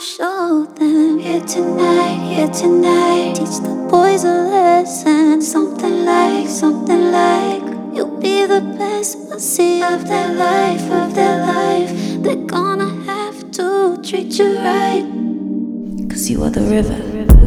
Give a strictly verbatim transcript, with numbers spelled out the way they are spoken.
show them. Here tonight, here tonight. Teach the boys a lesson. Something like, something like. You'll be the best pussy of their life, of their life. They're gonna have to treat you right, 'cause you are the river.